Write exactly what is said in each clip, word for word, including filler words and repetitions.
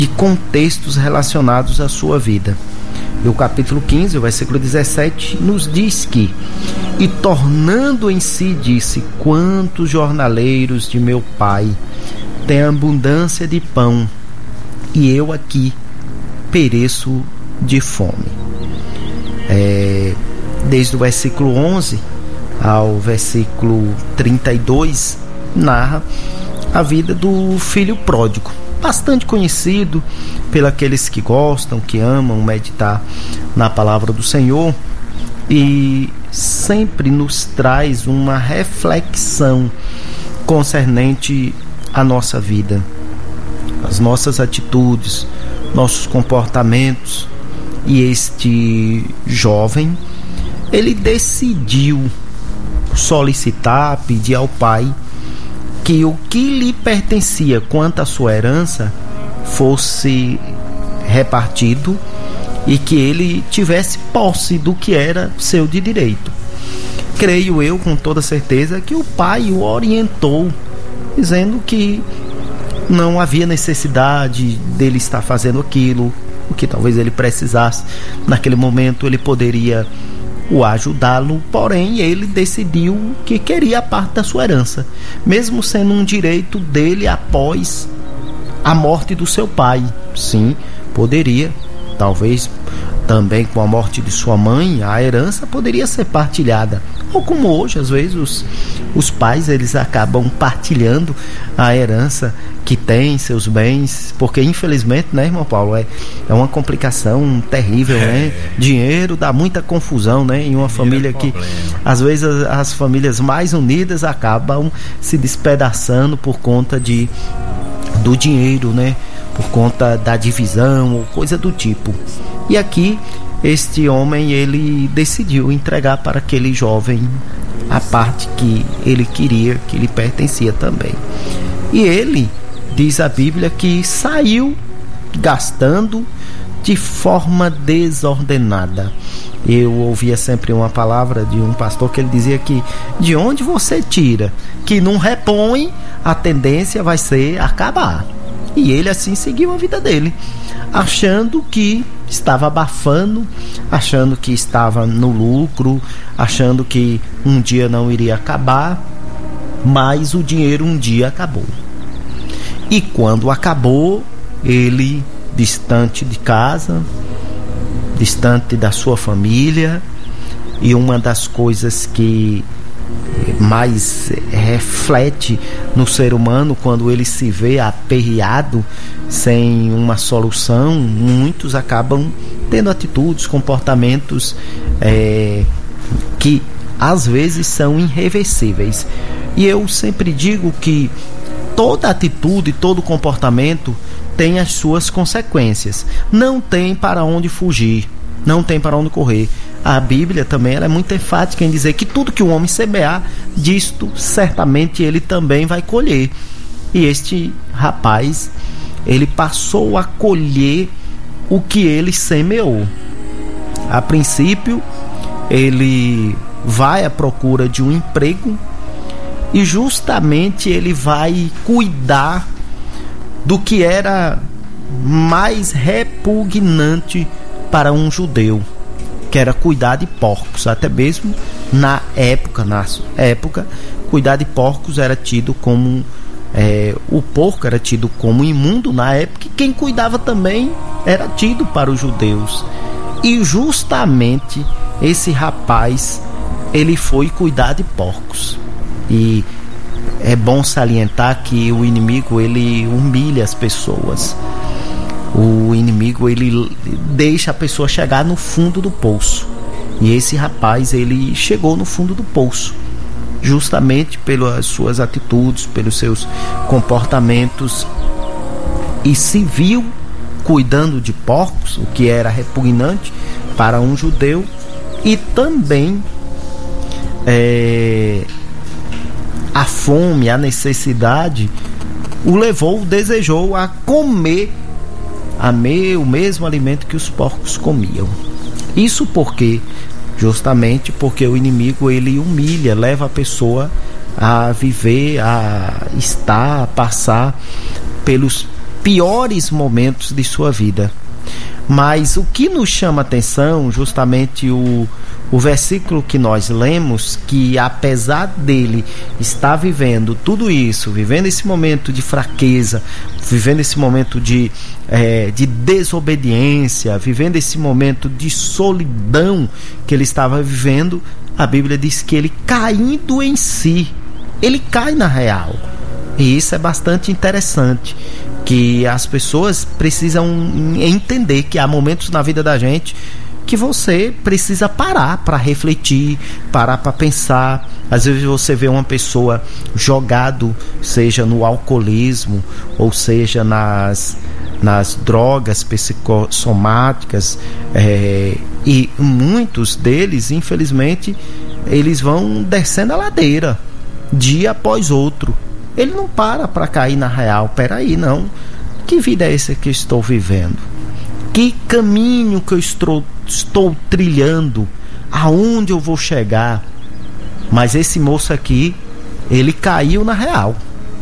de contextos relacionados à sua vida. E o capítulo quinze, o versículo dezessete, nos diz que: e tornando em si, disse: quantos jornaleiros de meu pai têm abundância de pão, e eu aqui pereço de fome. É, desde o versículo onze ao versículo trinta e dois, narra a vida do filho pródigo, bastante conhecido pelos que gostam, que amam meditar na palavra do Senhor, e sempre nos traz uma reflexão concernente à nossa vida, as nossas atitudes, nossos comportamentos. E este jovem, ele decidiu solicitar, pedir ao pai que o que lhe pertencia quanto à sua herança fosse repartido e que ele tivesse posse do que era seu de direito. Creio eu com toda certeza que o pai o orientou, dizendo que não havia necessidade dele estar fazendo aquilo, o que talvez ele precisasse naquele momento. Ele poderia o ajudá-lo, porém ele decidiu que queria a parte da sua herança, mesmo sendo um direito dele após a morte do seu pai. Sim, poderia, talvez também com a morte de sua mãe, a herança poderia ser partilhada, ou como hoje às vezes os, os pais eles acabam partilhando a herança que tem, seus bens, porque infelizmente, né, irmão Paulo, é, é uma complicação terrível, é. né? Dinheiro dá muita confusão, né, em uma Dinheiro família é que às vezes as, as famílias mais unidas acabam se despedaçando por conta de do dinheiro, né, por conta da divisão ou coisa do tipo. E aqui este homem ele decidiu entregar para aquele jovem a parte que ele queria, que lhe pertencia também. E ele, diz a Bíblia, que saiu gastando de forma desordenada. Eu ouvia sempre uma palavra de um pastor que ele dizia que de onde você tira, que não repõe, a tendência vai ser acabar. E ele assim seguiu a vida dele, achando que estava abafando, achando que estava no lucro, achando que um dia não iria acabar, mas o dinheiro um dia acabou. E quando acabou, ele, distante de casa, distante da sua família, e uma das coisas que mais reflete no ser humano quando ele se vê aperreado sem uma solução, muitos acabam tendo atitudes, comportamentos é, que às vezes são irreversíveis. E eu sempre digo que toda atitude, todo comportamento tem as suas consequências, não tem para onde fugir, não tem para onde correr. A Bíblia também ela é muito enfática em dizer que tudo que o homem semear, disto certamente ele também vai colher. E este rapaz, ele passou a colher o que ele semeou. A princípio, ele vai à procura de um emprego e justamente ele vai cuidar do que era mais repugnante para um judeu, que era cuidar de porcos. Até mesmo na época, na época, cuidar de porcos era tido como é, o porco era tido como imundo na época, e quem cuidava também era tido para os judeus. E justamente esse rapaz, ele foi cuidar de porcos. E é bom salientar que o inimigo, ele humilha as pessoas. O inimigo, ele deixa a pessoa chegar no fundo do poço. E esse rapaz, ele chegou no fundo do poço justamente pelas suas atitudes, pelos seus comportamentos, e se viu cuidando de porcos, o que era repugnante para um judeu, e também é, a fome, a necessidade o levou, o desejou a comer a me, o mesmo alimento que os porcos comiam. Isso porque, justamente porque o inimigo, ele humilha, leva a pessoa a viver, a estar, a passar pelos piores momentos de sua vida. Mas o que nos chama atenção, justamente o, o versículo que nós lemos, que apesar dele estar vivendo tudo isso, vivendo esse momento de fraqueza, vivendo esse momento de, é, de desobediência, vivendo esse momento de solidão que ele estava vivendo, a Bíblia diz que ele, caindo em si, ele cai na real. E isso é bastante interessante, que as pessoas precisam entender que há momentos na vida da gente que você precisa parar para refletir, parar para pensar. Às vezes você vê uma pessoa jogado, seja no alcoolismo, ou seja nas, nas drogas psicossomáticas, é, e muitos deles, infelizmente, eles vão descendo a ladeira, dia após outro. Ele não para para cair na real. Peraí, não. Que vida é essa que eu estou vivendo? Que caminho que eu estou, estou trilhando? Aonde eu vou chegar? Mas esse moço aqui, ele caiu na real.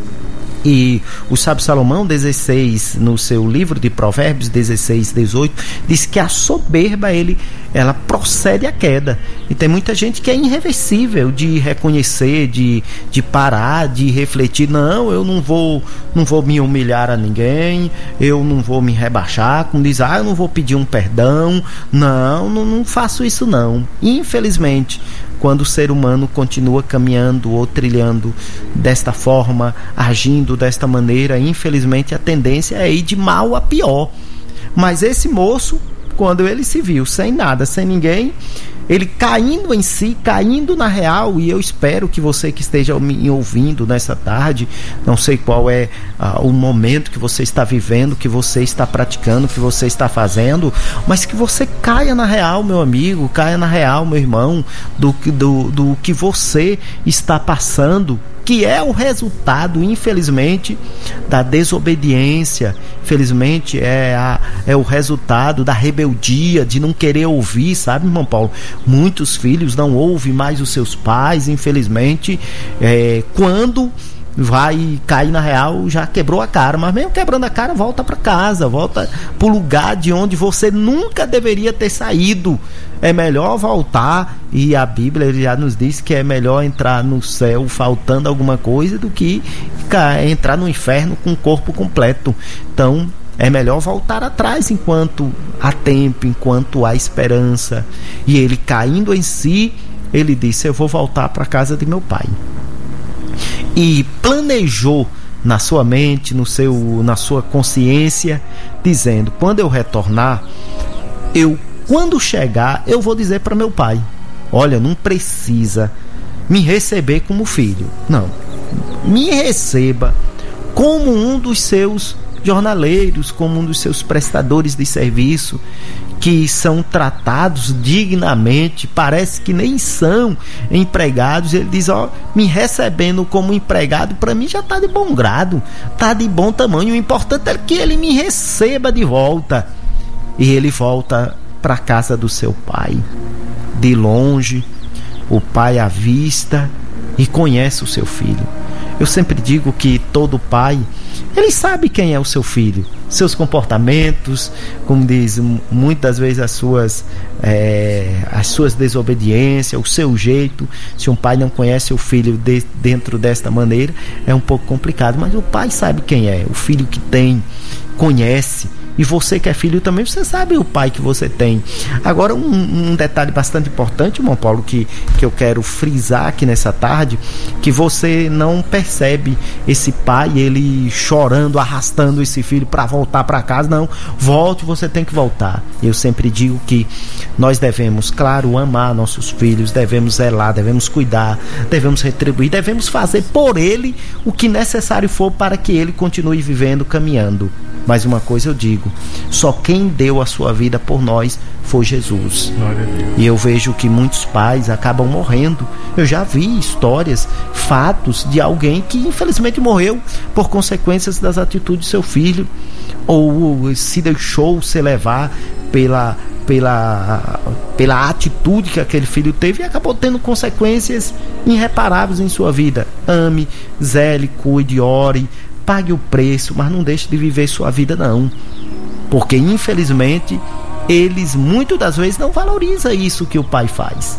E o sábio Salomão, dezesseis, no seu livro de Provérbios dezesseis, dezoito, diz que a soberba, ele, ela procede à queda. E tem muita gente que é irreversível de reconhecer, de, de parar, de refletir. Não, eu não vou, não vou me humilhar a ninguém, eu não vou me rebaixar, como diz, ah, eu não vou pedir um perdão. Não, não, não faço isso não. Infelizmente, quando o ser humano continua caminhando ou trilhando desta forma, agindo desta maneira, infelizmente a tendência é ir de mal a pior. Mas esse moço, quando ele se viu sem nada, sem ninguém, ele caindo em si, caindo na real, e eu espero que você que esteja me ouvindo nessa tarde, não sei qual é uh, o momento que você está vivendo, que você está praticando, que você está fazendo, mas que você caia na real, meu amigo, caia na real, meu irmão, do, do, do que você está passando, que é o resultado, infelizmente, da desobediência. Infelizmente é, a, é o resultado da rebeldia, de não querer ouvir, sabe, irmão Paulo? Muitos filhos não ouvem mais os seus pais, infelizmente, é, quando vai cair na real, já quebrou a cara, mas mesmo quebrando a cara, volta para casa, volta para o lugar de onde você nunca deveria ter saído. É melhor voltar, e a Bíblia já nos diz que é melhor entrar no céu faltando alguma coisa do que entrar no inferno com o corpo completo. Então é melhor voltar atrás enquanto há tempo, enquanto há esperança. E ele, caindo em si, ele disse: eu vou voltar para a casa de meu pai. E planejou na sua mente, no seu, na sua consciência, dizendo: quando eu retornar, eu, quando chegar, eu vou dizer para meu pai: olha, não precisa me receber como filho, não, me receba como um dos seus jornaleiros, como um dos seus prestadores de serviço, que são tratados dignamente, parece que nem são empregados. Ele diz: ó, me recebendo como empregado, para mim já está de bom grado, está de bom tamanho, o importante é que ele me receba de volta. E ele volta para a casa do seu pai, de longe, o pai à vista, e conhece o seu filho. Eu sempre digo que todo pai, ele sabe quem é o seu filho, seus comportamentos, como diz, muitas vezes as suas, é, as suas desobediências, o seu jeito. Se um pai não conhece o filho de, dentro desta maneira, é um pouco complicado, mas o pai sabe quem é, o filho que tem, conhece. E você que é filho também, você sabe o pai que você tem. Agora, um, um detalhe bastante importante, irmão Paulo, que, que eu quero frisar aqui nessa tarde, que você não percebe esse pai, ele chorando, arrastando esse filho para voltar para casa. Não, volte, você tem que voltar. Eu sempre digo que nós devemos, claro, amar nossos filhos, devemos zelar, devemos cuidar, devemos retribuir, devemos fazer por ele o que necessário for para que ele continue vivendo, caminhando. Mas uma coisa eu digo: só quem deu a sua vida por nós foi Jesus. E eu vejo que muitos pais acabam morrendo. Eu já vi histórias, fatos de alguém que infelizmente morreu por consequências das atitudes do seu filho, ou se deixou se levar pela, pela, pela atitude que aquele filho teve, e acabou tendo consequências irreparáveis em sua vida. Ame, zele, cuide, ore, pague o preço, mas não deixe de viver sua vida não, porque infelizmente eles muitas das vezes não valorizam isso que o pai faz.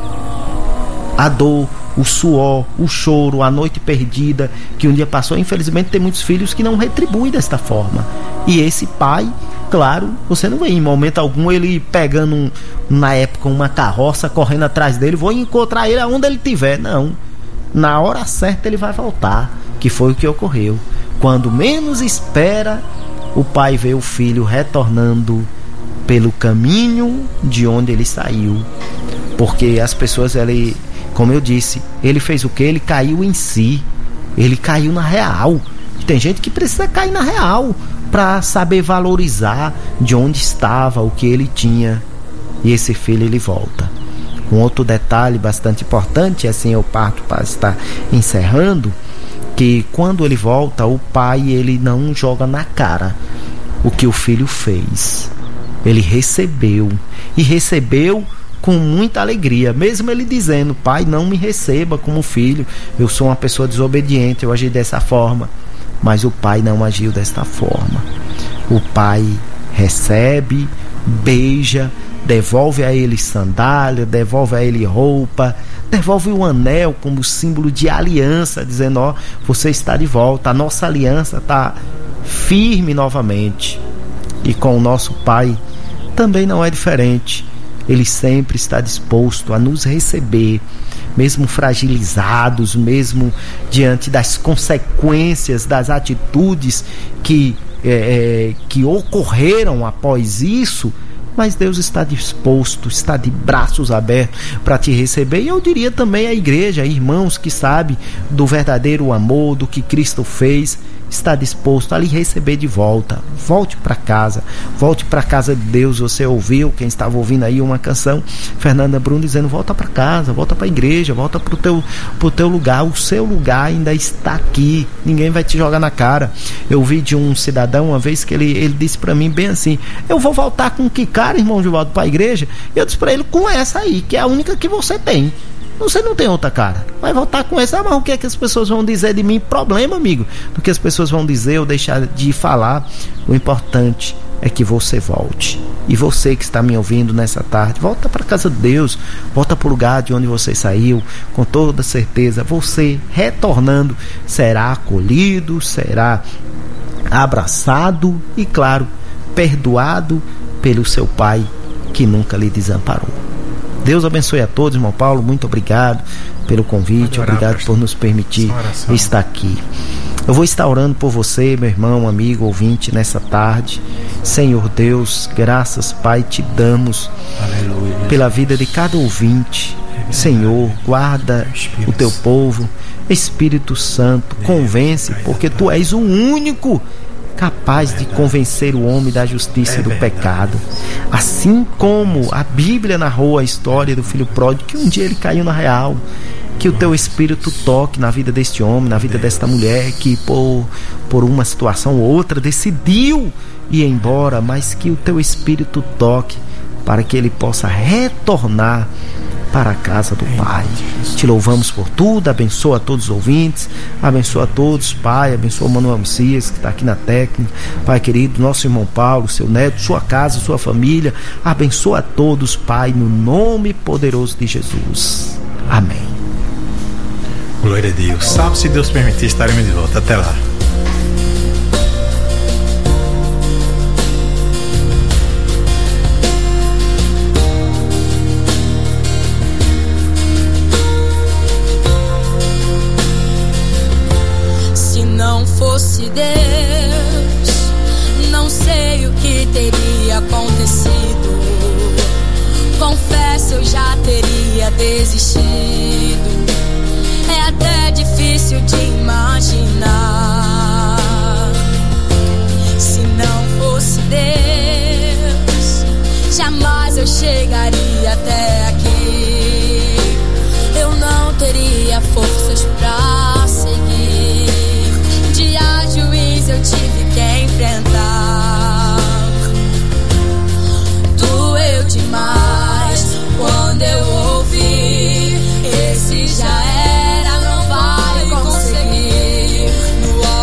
A dor, o suor, o choro, a noite perdida que um dia passou. Infelizmente tem muitos filhos que não retribuem desta forma. E esse pai, claro, você não vê em momento algum ele pegando um, na época uma carroça, correndo atrás dele, vou encontrar ele aonde ele estiver. Não, na hora certa ele vai voltar, que foi o que ocorreu. Quando menos espera, o pai vê o filho retornando pelo caminho de onde ele saiu. Porque as pessoas, ele, como eu disse, ele fez o que? Ele caiu em si, ele caiu na real. Tem gente que precisa cair na real para saber valorizar de onde estava, o que ele tinha. E esse filho, ele volta. Um outro detalhe bastante importante, assim eu parto para estar encerrando, que quando ele volta, o pai, ele não joga na cara o que o filho fez. Ele recebeu, e recebeu com muita alegria, mesmo ele dizendo: pai, não me receba como filho, eu sou uma pessoa desobediente, eu agi dessa forma. Mas o pai não agiu desta forma. O pai recebe, beija, devolve a ele sandália, devolve a ele roupa, devolve o anel como símbolo de aliança, dizendo: ó, você está de volta, a nossa aliança está firme novamente. E com o nosso pai também não é diferente. Ele sempre está disposto a nos receber, mesmo fragilizados, mesmo diante das consequências das atitudes que, é, que ocorreram após isso. Mas Deus está disposto, está de braços abertos para te receber. E eu diria também a igreja, irmãos que sabem do verdadeiro amor, do que Cristo fez, está disposto a lhe receber de volta. Volte para casa, volte para casa de Deus. Você ouviu, quem estava ouvindo aí uma canção, Fernanda Bruno dizendo: volta para casa, volta para a igreja, volta para o teu, pro teu lugar. O seu lugar ainda está aqui, ninguém vai te jogar na cara. Eu ouvi de um cidadão uma vez que ele, ele disse para mim bem assim: eu vou voltar com que cara, irmão Givaldo, para a igreja? E eu disse para ele: com essa aí, que é a única que você tem. Você não tem outra cara. Vai voltar com essa. Ah, mas o que é que as pessoas vão dizer de mim? Problema, amigo, do que as pessoas vão dizer ou deixar de falar. O importante é que você volte. E você que está me ouvindo nessa tarde, volta para a casa de Deus, volta para o lugar de onde você saiu. Com toda certeza, você retornando será acolhido, será abraçado e, claro, perdoado pelo seu pai que nunca lhe desamparou. Deus abençoe a todos, irmão Paulo, muito obrigado pelo convite, orar, obrigado pastor, por nos permitir estar aqui. Eu vou estar orando por você, meu irmão, amigo, ouvinte, nessa tarde. Senhor Deus, graças, Pai, te damos Aleluia. Pela vida de cada ouvinte. Senhor, guarda o teu povo. Espírito Santo, convence, porque tu és o único capaz de convencer o homem da justiça e do pecado. Assim como a Bíblia narrou a história do filho pródigo, que um dia ele caiu na real. Que o teu Espírito toque na vida deste homem, na vida desta mulher, que por, por uma situação ou outra decidiu ir embora, mas que o teu Espírito toque para que ele possa retornar para a casa do Pai. Te louvamos por tudo, abençoa a todos os ouvintes, abençoa a todos, Pai, abençoa o Manuel Messias que está aqui na técnica, Pai querido, nosso irmão Paulo, seu neto, sua casa, sua família, abençoa a todos, Pai, no nome poderoso de Jesus. Amém. Glória a Deus. Sábado, se Deus permitir, estaremos de volta. Até lá. Se não fosse Deus, não sei o que teria acontecido. Confesso, eu já teria desistido. É até difícil de imaginar. Se não fosse Deus, jamais eu chegaria até aqui. Eu não teria forças pra seguir. Dia juiz eu tive que enfrentar. Doeu demais quando eu ouvi: esse já é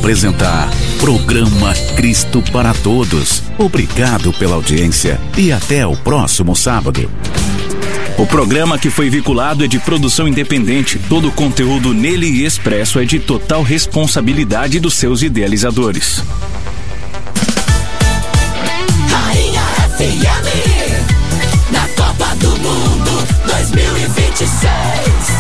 apresentar Programa Cristo para Todos. Obrigado pela audiência e até o próximo sábado. O programa que foi vinculado é de produção independente. Todo o conteúdo nele e expresso é de total responsabilidade dos seus idealizadores. Rainha F M, na Copa do Mundo dois mil e vinte e seis.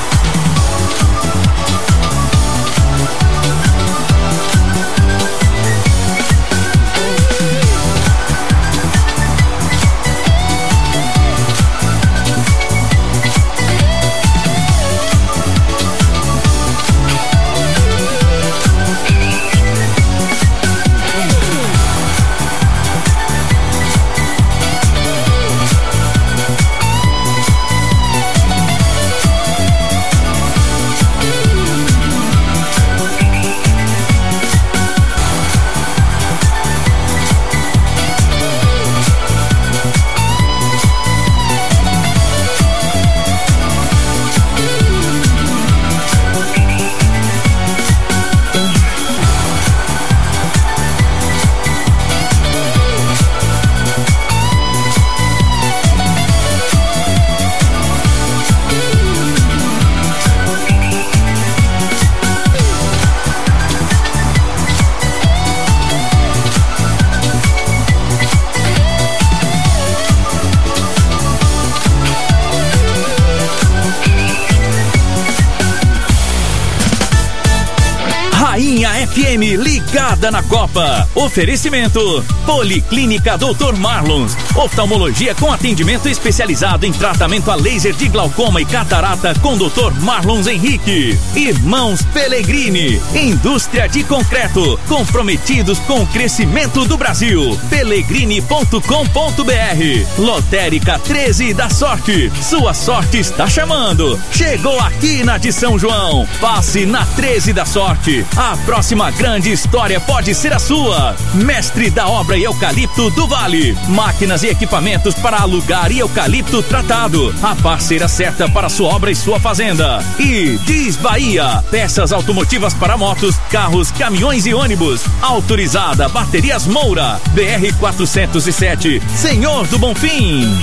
F M ligada na Copa. Oferecimento: Policlínica doutor Marlons, oftalmologia com atendimento especializado em tratamento a laser de glaucoma e catarata com doutor Marlons Henrique. Irmãos Pellegrini, indústria de concreto, comprometidos com o crescimento do Brasil. Pellegrini ponto com ponto b r. Lotérica treze da Sorte, sua sorte está chamando. Chegou aqui na de São João. Passe na treze da Sorte. A próxima grande história pode ser a sua. Mestre da obra e Eucalipto do Vale. Máquinas e equipamentos para alugar e eucalipto tratado. A parceira certa para sua obra e sua fazenda. E Diz Bahia. Peças automotivas para motos, carros, caminhões e ônibus. Autorizada Baterias Moura. B R quatrocentos e sete. Senhor do Bonfim.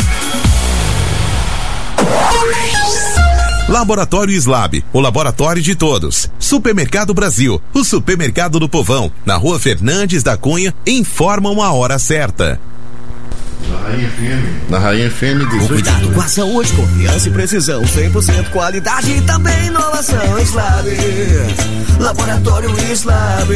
Laboratório Slab, o laboratório de todos. Supermercado Brasil, o supermercado do povão. Na Rua Fernandes da Cunha, informam a hora certa. Na Rainha F M. Na Rainha F M dezoito. Cuidado com a saúde, confiança e precisão. cem por cento qualidade e também inovação. Slab, Laboratório Slab.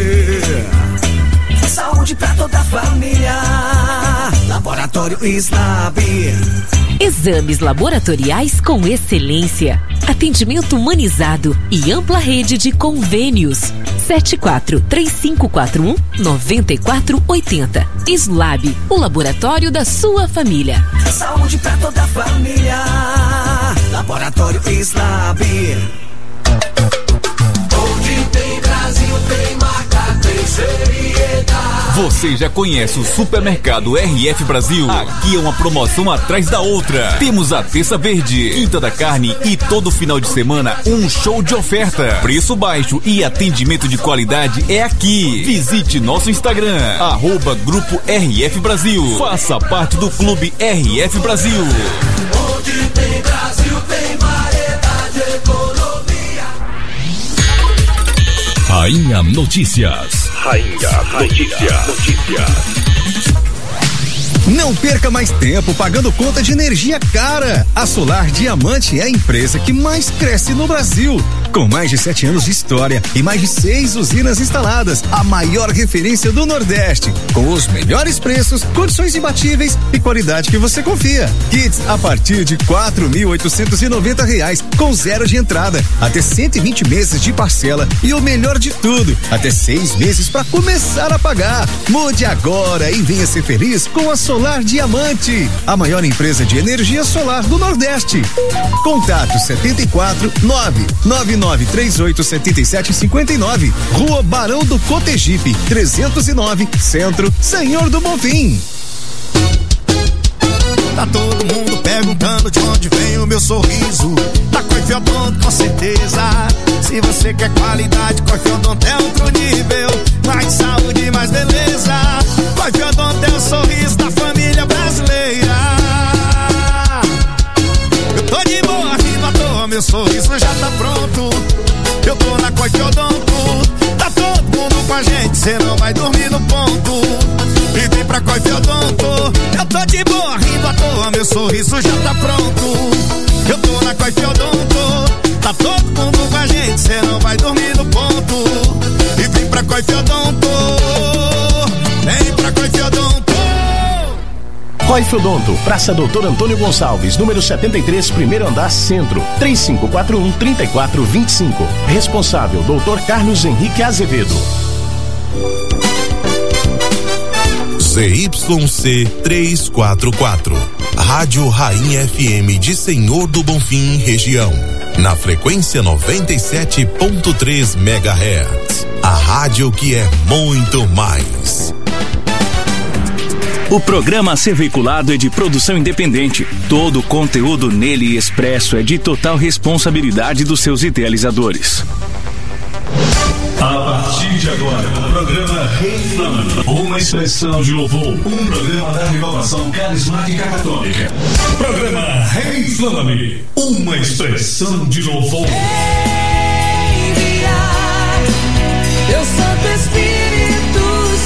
Saúde pra toda a família. Laboratório Slab. Exames laboratoriais com excelência, atendimento humanizado e ampla rede de convênios. sete quatro três cinco quatro um nove quatro oito zero. Slab, o laboratório da sua família. Saúde pra toda a família. Laboratório Slab. Onde tem Brasil, tem marca, tem seriedade. Você já conhece o Supermercado R F Brasil? Aqui é uma promoção atrás da outra. Temos a Terça Verde, Quinta da Carne e todo final de semana um show de oferta. Preço baixo e atendimento de qualidade é aqui. Visite nosso Instagram, arroba Grupo R F Brasil. Faça parte do Clube R F Brasil. Onde tem Brasil, tem variedade, economia. Rainha Notícias. Rainha Notícias. Notícias. Não perca mais tempo pagando conta de energia cara. A Solar Diamante é a empresa que mais cresce no Brasil. Com mais de sete anos de história e mais de seis usinas instaladas, a maior referência do Nordeste. Com os melhores preços, condições imbatíveis e qualidade que você confia. Kits a partir de quatro mil oitocentos e noventa reais, com zero de entrada, até cento e vinte meses de parcela e o melhor de tudo, até seis meses para começar a pagar. Mude agora e venha ser feliz com a Solar Diamante, a maior empresa de energia solar do Nordeste. Contato setenta e quatro nove nove nove três oito sete sete cinco nove, Rua Barão do Cotegipe, trezentos e nove, Centro, Senhor do Bonfim. Tá todo mundo perguntando de onde vem o meu sorriso. Da Coifeobon, com certeza. Se você quer qualidade, Corfiodonto é outro nível. Mais saúde, mais beleza. Corfiodonto é o sorriso da família brasileira. Eu tô de boa, rindo à toa, meu sorriso já tá pronto. Eu tô na Corfiodonto, tá todo mundo com a gente, cê não vai dormir no ponto. E vem pra Corfiodonto, eu tô de boa, rindo à toa, meu sorriso já tá pronto. Eu tô na Corfiodonto, tá todo mundo com a gente, cê não vai dormir no ponto. E vem pra Corfiodonto, vem pra Corfiodonto. Corfiodonto, Praça Doutor Antônio Gonçalves, número setenta e três, primeiro andar, Centro, três cinco quatro um, três quatro dois cinco. Responsável, doutor Carlos Henrique Azevedo. Z Y C trezentos e quarenta e quatro, Rádio Rainha F M de Senhor do Bonfim, região, na frequência noventa e sete ponto três megahertz. A rádio que é muito mais. O programa a ser veiculado é de produção independente. Todo o conteúdo nele expresso é de total responsabilidade dos seus idealizadores. A partir de agora, o programa Reinflame, uma expressão de louvor, um programa da renovação carismática católica. Programa Reinflame, uma expressão de louvor. Enviar teu Santo Espírito,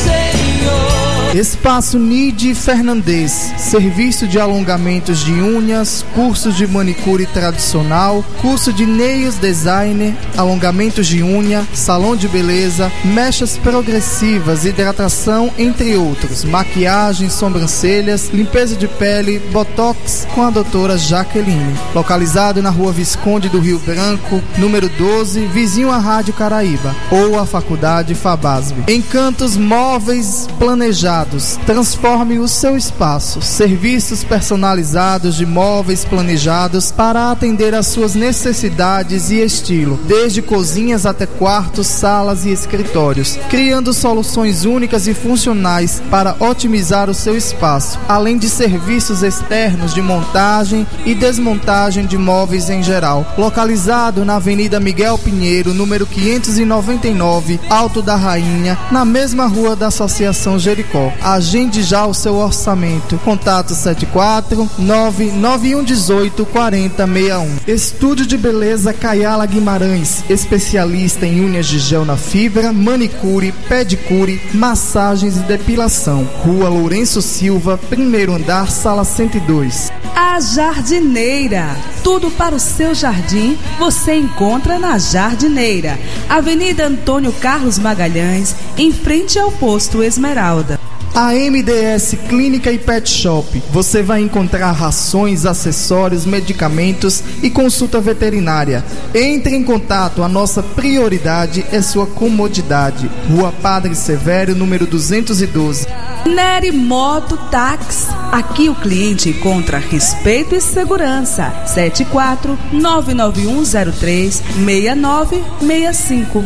Senhor. Espaço Nide Fernandes, serviço de alongamentos de unhas, cursos de manicure tradicional, curso de nails designer, alongamentos de unha, salão de beleza, mechas progressivas, hidratação, entre outros, maquiagem, sobrancelhas, limpeza de pele, botox com a doutora Jaqueline. Localizado na Rua Visconde do Rio Branco, número doze, vizinho à Rádio Caraíba, ou à Faculdade Fabasb. Encantos Móveis Planejados. Transforme o seu espaço. Serviços personalizados de móveis planejados para atender às suas necessidades e estilo, desde cozinhas até quartos, salas e escritórios, criando soluções únicas e funcionais para otimizar o seu espaço, além de serviços externos de montagem e desmontagem de móveis em geral. Localizado na Avenida Miguel Pinheiro, número quinhentos e noventa e nove, Alto da Rainha, na mesma rua da Associação Jericó. Agende já o seu orçamento. Contato sete quatro nove nove um um oito quatro zero seis um. Estúdio de Beleza Caiala Guimarães, especialista em unhas de gel na fibra, manicure, pedicure, massagens e depilação. Rua Lourenço Silva, primeiro andar, sala cento e dois. A Jardineira, tudo para o seu jardim você encontra na Jardineira, Avenida Antônio Carlos Magalhães, em frente ao posto Esmeralda. A M D S Clínica e Pet Shop, você vai encontrar rações, acessórios, medicamentos e consulta veterinária. Entre em contato, a nossa prioridade é sua comodidade. Rua Padre Severo, número duzentos e doze. Neri Moto Táxi, aqui o cliente encontra respeito e segurança. sete quatro nove nove um zero três seis nove seis cinco.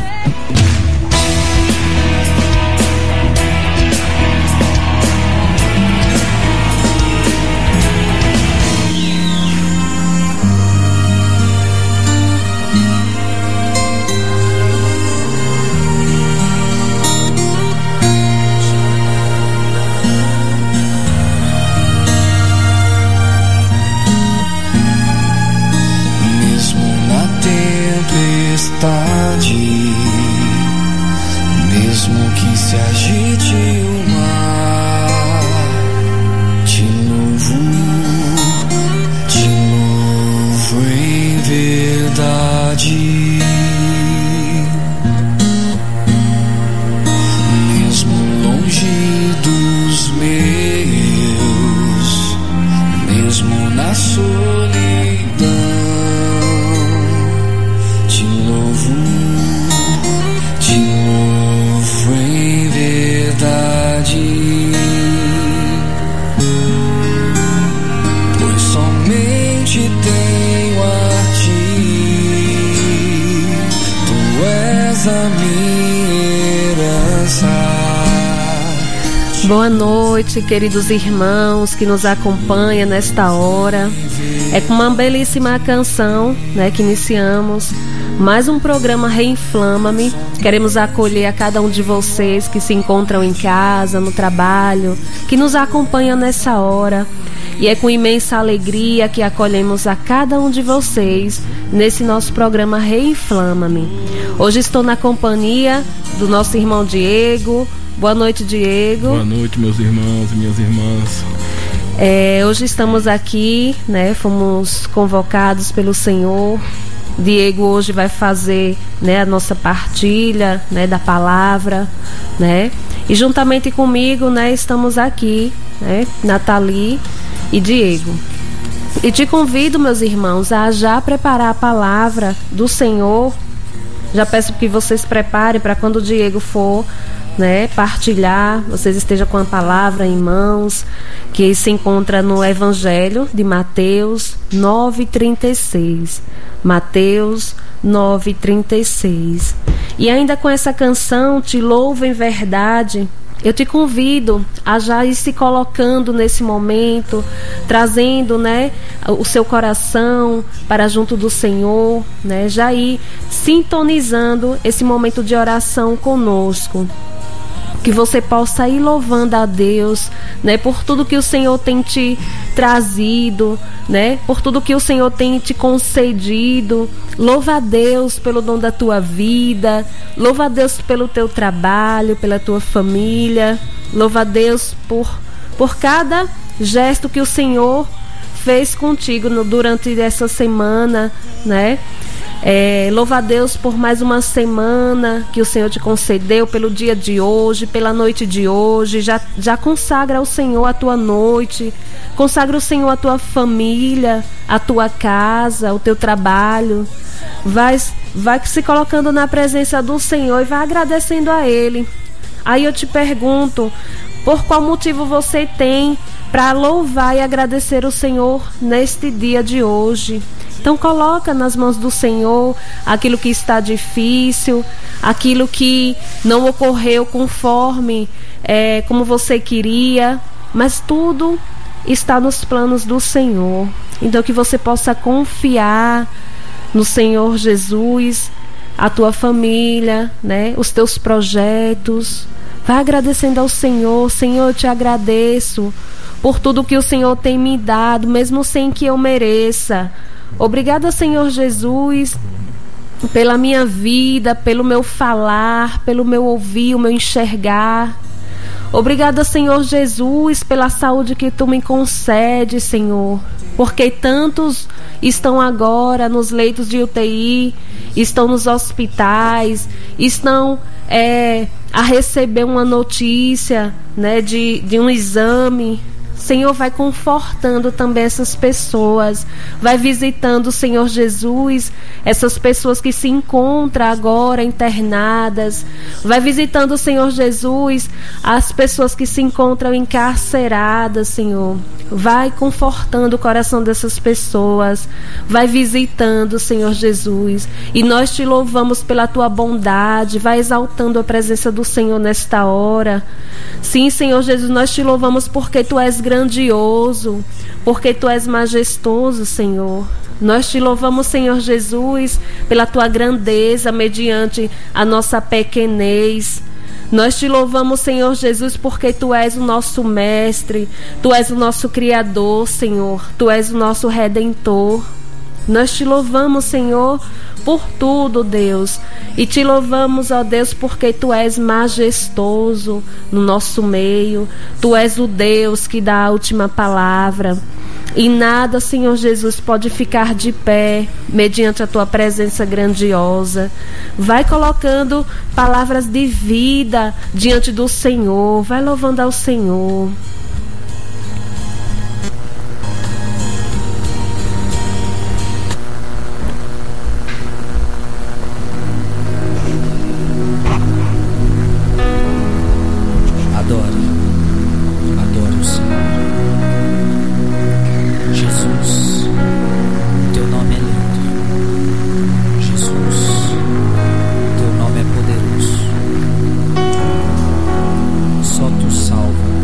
Mesmo que se agite o mar, te louvo, te louvo em verdade. Mesmo longe dos meus, mesmo na solidão, te louvo, te louvo em verdade, pois somente tenho a ti, tu és a minha herança, te Boa noite, queridos irmãos que nos acompanham nesta hora. É com uma belíssima canção, né, que iniciamos mais um programa Reinflama-me. Queremos acolher a cada um de vocês que se encontram em casa, no trabalho, que nos acompanham nessa hora. E é com imensa alegria que acolhemos a cada um de vocês nesse nosso programa Reinflama-me. Hoje estou na companhia do nosso irmão Diego. Boa noite, Diego. Boa noite, meus irmãos e minhas irmãs. É, hoje estamos aqui, né? Fomos convocados pelo Senhor. Diego hoje vai fazer, né, a nossa partilha, né, da palavra, né? E juntamente comigo, né, estamos aqui, né, Nathalie e Diego. E te convido, meus irmãos, a já preparar a palavra do Senhor. Já peço que vocês preparem para quando o Diego for, né, partilhar, vocês estejam com a palavra em mãos, que se encontra no Evangelho de Mateus nove, trinta e seis. Mateus nove, trinta e seis. E ainda com essa canção, Te Louvo em Verdade, eu te convido a já ir se colocando nesse momento, trazendo, né, o seu coração para junto do Senhor, né, já ir sintonizando esse momento de oração conosco. Que você possa ir louvando a Deus, né, por tudo que o Senhor tem te trazido, né, por tudo que o Senhor tem te concedido. Louva a Deus pelo dom da tua vida, louva a Deus pelo teu trabalho, pela tua família, louva a Deus por, por cada gesto que o Senhor fez contigo no, durante essa semana, né? É, louva a Deus por mais uma semana que o Senhor te concedeu, pelo dia de hoje, pela noite de hoje. Já, já consagra ao Senhor a tua noite, consagra ao Senhor a tua família, a tua casa, o teu trabalho. Vai, vai se colocando na presença do Senhor e vai agradecendo a Ele. Aí eu te pergunto, por qual motivo você tem para louvar e agradecer o Senhor neste dia de hoje? Então coloca nas mãos do Senhor aquilo que está difícil, aquilo que não ocorreu conforme é, como você queria, mas tudo está nos planos do Senhor. Então que você possa confiar no Senhor Jesus, a tua família, né, os teus projetos. Vai agradecendo ao Senhor. Senhor, eu te agradeço por tudo que o Senhor tem me dado, mesmo sem que eu mereça. Obrigada, Senhor Jesus, pela minha vida, pelo meu falar, pelo meu ouvir, o meu enxergar. Obrigada, Senhor Jesus, pela saúde que Tu me concede, Senhor. Porque tantos estão agora nos leitos de U T I, estão nos hospitais, estão é, a receber uma notícia, né, de, de um exame. Senhor, vai confortando também essas pessoas, vai visitando, Senhor Jesus, essas pessoas que se encontram agora internadas, vai visitando, Senhor Jesus, as pessoas que se encontram encarceradas, Senhor. Vai confortando o coração dessas pessoas, vai visitando, Senhor Jesus, e nós te louvamos pela tua bondade. Vai exaltando a presença do Senhor nesta hora. Sim, Senhor Jesus, nós te louvamos porque tu és grandioso, porque tu és majestoso, Senhor. Nós te louvamos, Senhor Jesus, pela tua grandeza mediante a nossa pequenez. Nós te louvamos, Senhor Jesus, porque Tu és o nosso mestre, Tu és o nosso Criador, Senhor, Tu és o nosso Redentor. Nós te louvamos, Senhor, por tudo, Deus, e te louvamos, ó Deus, porque Tu és majestoso no nosso meio. Tu és o Deus que dá a última palavra. E nada, Senhor Jesus, pode ficar de pé mediante a Tua presença grandiosa. Vai colocando palavras de vida diante do Senhor. Vai louvando ao Senhor. Só Tu salva.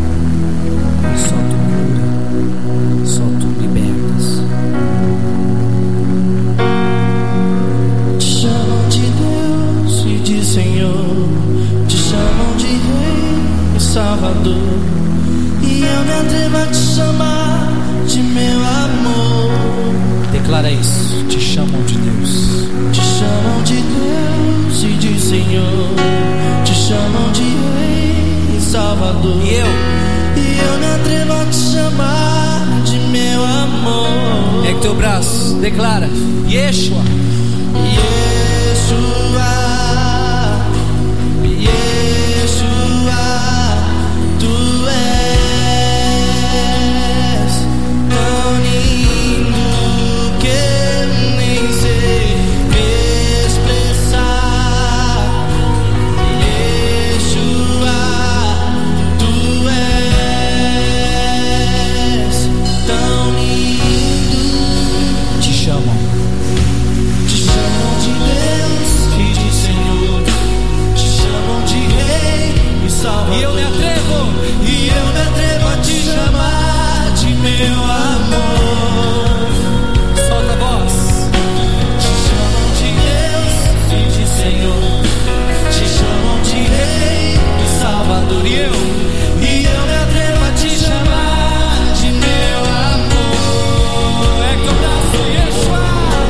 Salvador. E eu me atrevo a te chamar de meu amor. Declara isso. Te chamam de Deus. Te chamam de Deus e de Senhor. Te chamam de Rei e Salvador. E eu? E eu me atrevo a te chamar de meu amor. Pega teu braço, declara. Yeshua. Yeshua. Yeshua. Tu és tão lindo que eu nem sei expressar. Yeshua. Tu és tão lindo. Te chamam. Te chamam de Deus e de Senhor. Te chamam de Rei e Salvador. E eu me atrevo. E eu me atrevo a te chamar de meu amor. Solta a voz. Te chamam de Deus e de Senhor. Te chamam de Rei e Salvador. E eu, e eu me atrevo a te chamar de meu amor. É que eu braço, Yeshua.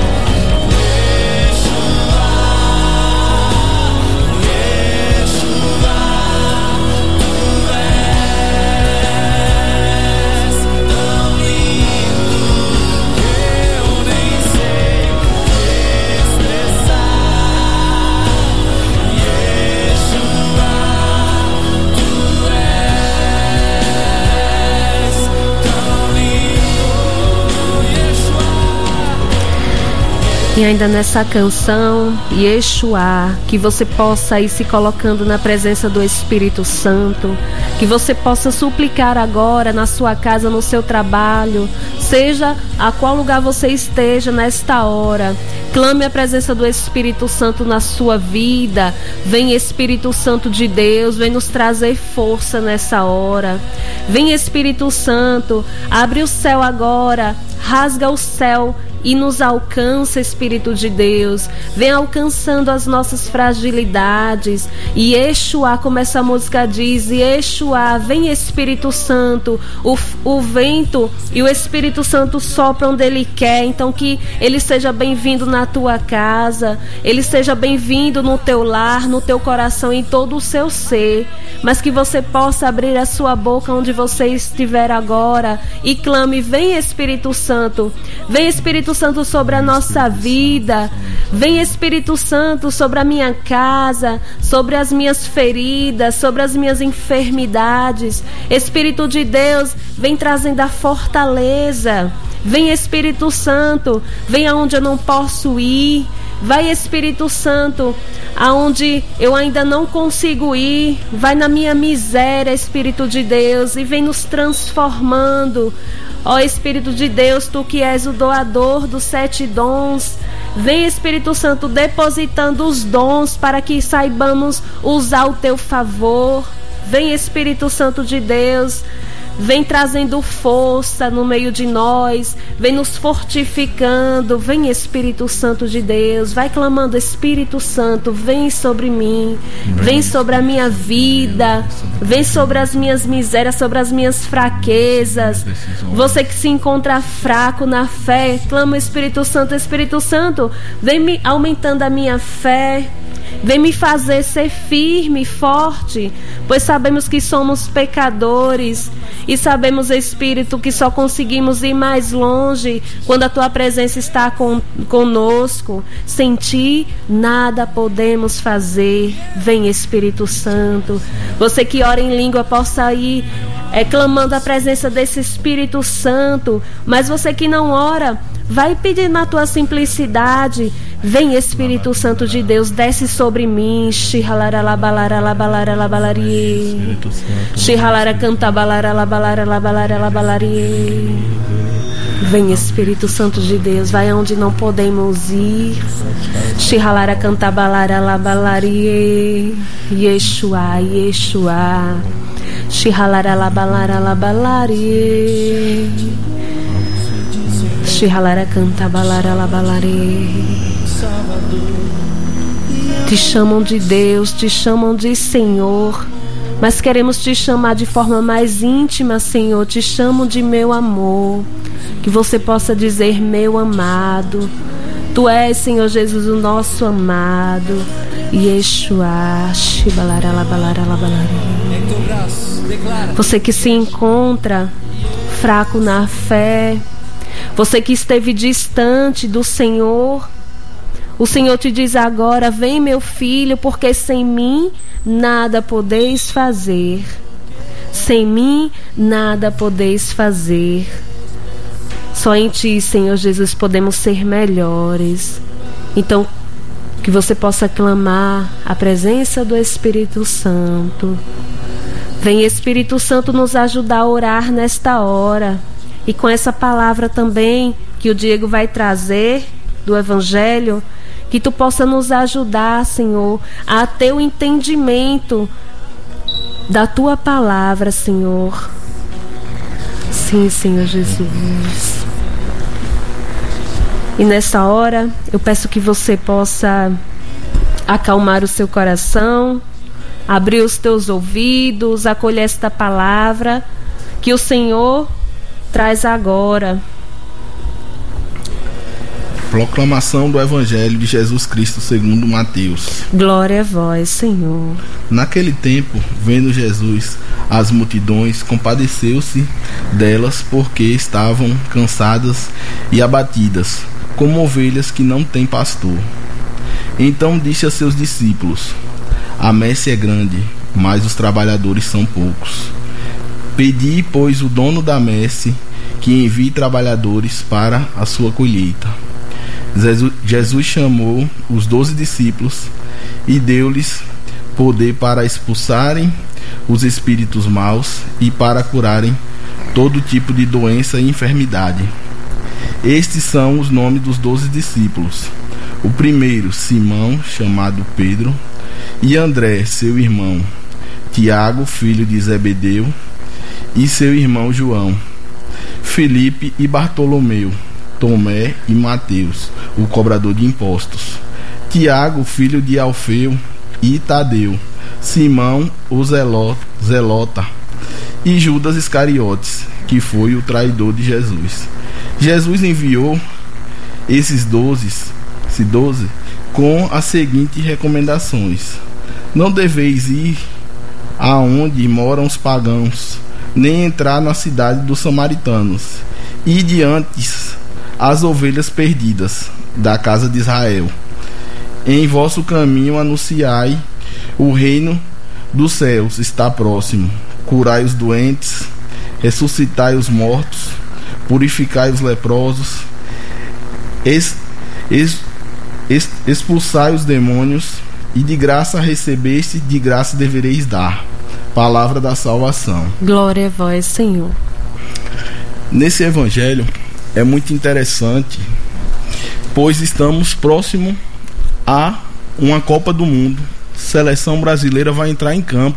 E ainda nessa canção, Yeshua, que você possa ir se colocando na presença do Espírito Santo, que você possa suplicar agora na sua casa, no seu trabalho, seja a qual lugar você esteja nesta hora. Clame a presença do Espírito Santo na sua vida. Vem Espírito Santo de Deus, vem nos trazer força nessa hora. Vem Espírito Santo, abre o céu agora, rasga o céu e nos alcança, Espírito de Deus. Vem alcançando as nossas fragilidades. E Yeshua, como essa música diz, Yeshua, vem Espírito Santo. O, o vento e o Espírito Santo sopra onde Ele quer. Então que Ele seja bem-vindo na tua casa, Ele seja bem-vindo no teu lar, no teu coração, em todo o seu ser. Mas que você possa abrir a sua boca onde você estiver agora e clame, vem Espírito Santo. Vem Espírito Santo sobre a nossa vida. Vem Espírito Santo sobre a minha casa, sobre as minhas feridas, sobre as minhas enfermidades. Espírito de Deus, vem trazendo a fortaleza. Vem Espírito Santo, vem aonde eu não posso ir. Vai Espírito Santo, aonde eu ainda não consigo ir. Vai na minha miséria, Espírito de Deus, e vem nos transformando. Ó Espírito de Deus, Tu que és o doador dos sete dons, vem Espírito Santo depositando os dons para que saibamos usar o Teu favor. Vem Espírito Santo de Deus, vem trazendo força no meio de nós, vem nos fortificando. Vem Espírito Santo de Deus, vai clamando, Espírito Santo, vem sobre mim, vem sobre a minha vida, vem sobre as minhas misérias, sobre as minhas fraquezas. Você que se encontra fraco na fé, clama, Espírito Santo, Espírito Santo, vem me aumentando a minha fé. Vem me fazer ser firme e forte, pois sabemos que somos pecadores e sabemos, Espírito, que só conseguimos ir mais longe quando a Tua presença está con- conosco. Sem Ti, nada podemos fazer. Vem, Espírito Santo. Você que ora em língua possa ir é, clamando a presença desse Espírito Santo, mas você que não ora, vai pedir na tua simplicidade. Vem Espírito Santo de Deus, desce sobre mim. Shihalara labalara labalara labalarie. Shihalara canta balara labalara labalara labalarie. Vem Espírito Santo de Deus, vai aonde não podemos ir. Shihalara canta balara labalarie. Yeshua, Yeshua. Shihalara labalara labalarie. Shihalara canta balara labalare. Te chamam de Deus, te chamam de Senhor. mas queremos te chamar de forma mais íntima, Senhor. Te chamo de meu amor, que você possa dizer meu amado. Tu és, Senhor Jesus, o nosso amado. Yeshua, shibalarala, balarala, balarala. Você que se encontra fraco na fé, você que esteve distante do Senhor, o Senhor te diz agora: vem, meu filho, porque sem mim nada podeis fazer. Sem mim nada podeis fazer. Só em ti, Senhor Jesus, podemos ser melhores. Então, que você possa clamar a presença do Espírito Santo. Vem, Espírito Santo, nos ajudar a orar nesta hora. E com essa palavra também que o Diego vai trazer do Evangelho, que tu possa nos ajudar, Senhor, a ter o entendimento da tua palavra, Senhor. Sim, Senhor Jesus. E nessa hora eu peço que você possa acalmar o seu coração, abrir os teus ouvidos, acolher esta palavra que o Senhor traz agora. Proclamação do Evangelho de Jesus Cristo segundo Mateus. Glória a vós, Senhor. Naquele tempo, vendo Jesus as multidões, compadeceu-se delas, porque estavam cansadas e abatidas, como ovelhas que não têm pastor. Então disse a seus discípulos: a messe é grande, mas os trabalhadores são poucos. Pedi, pois, o dono da messe que envie trabalhadores para a sua colheita. Jesus chamou os doze discípulos e deu-lhes poder para expulsarem os espíritos maus e para curarem todo tipo de doença e enfermidade. Estes são os nomes dos doze discípulos. O primeiro, Simão, chamado Pedro, e André, seu irmão, Tiago, filho de Zebedeu, e seu irmão João, Felipe e Bartolomeu, Tomé e Mateus, o cobrador de impostos, Tiago, filho de Alfeu, e Tadeu, Simão, o zelota, e Judas Iscariotes, que foi o traidor de Jesus. Jesus enviou esses doze, esses doze com as seguintes recomendações: não deveis ir aonde moram os pagãos, nem entrar na cidade dos samaritanos, e diante as ovelhas perdidas da casa de Israel. Em vosso caminho anunciai: o reino dos céus está próximo. Curai os doentes, ressuscitai os mortos, purificai os leprosos, ex, ex, ex, expulsai os demônios, e de graça recebeste, de graça devereis dar. Palavra da salvação. Glória a vós, Senhor. Nesse evangelho é muito interessante, pois estamos próximo a uma Copa do Mundo. Seleção brasileira vai entrar em campo,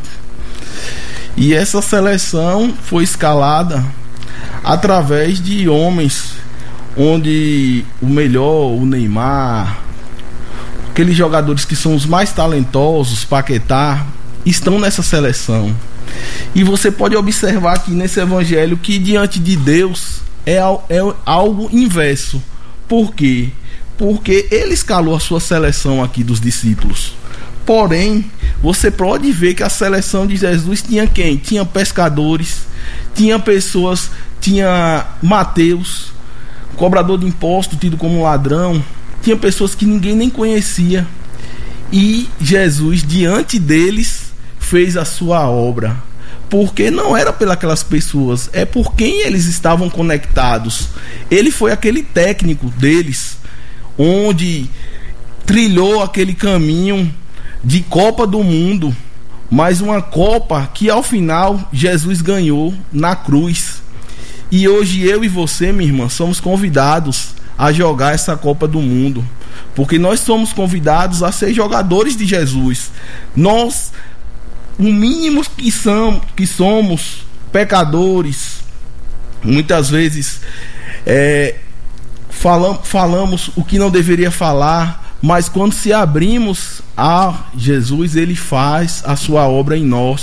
e essa seleção foi escalada através de homens, onde o melhor, o Neymar, aqueles jogadores que são os mais talentosos, Paquetá, estão nessa seleção. E você pode observar aqui nesse evangelho que diante de Deus é, é algo inverso. Por quê? Porque ele escalou a sua seleção aqui dos discípulos. Porém, você pode ver que a seleção de Jesus tinha quem? Tinha pescadores, tinha pessoas, tinha Mateus, cobrador de impostos, tido como ladrão, tinha pessoas que ninguém nem conhecia. E Jesus, diante deles, fez a sua obra. Porque não era pelas pessoas, é por quem eles estavam conectados. Ele foi aquele técnico deles, onde trilhou aquele caminho de Copa do Mundo, mas uma Copa que ao final Jesus ganhou na cruz. E hoje eu e você, minha irmã, somos convidados a jogar essa Copa do Mundo, porque nós somos convidados a ser jogadores de Jesus. Nós, o mínimo que, são, que somos pecadores, muitas vezes é, falam, falamos o que não deveria falar, mas quando se abrimos a Jesus, ele faz a sua obra em nós.